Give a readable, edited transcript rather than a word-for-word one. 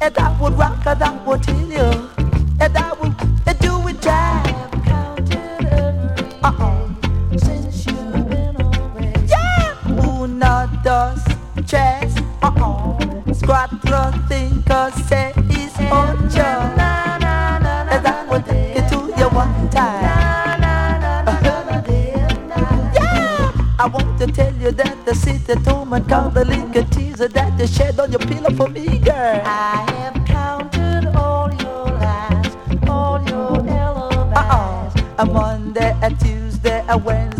and I would rock and I would tell you, and I would do it right. Since you've been away. Yeah! Uno, dos, tres, cuatro, cinco, seis, ocho. And I would take it to you one time. I want to tell you that the city told me count the liquor teaser that you shed on your pillow for me, girl. I have counted all your lies, all your alibis. A Monday, a Tuesday, a Wednesday.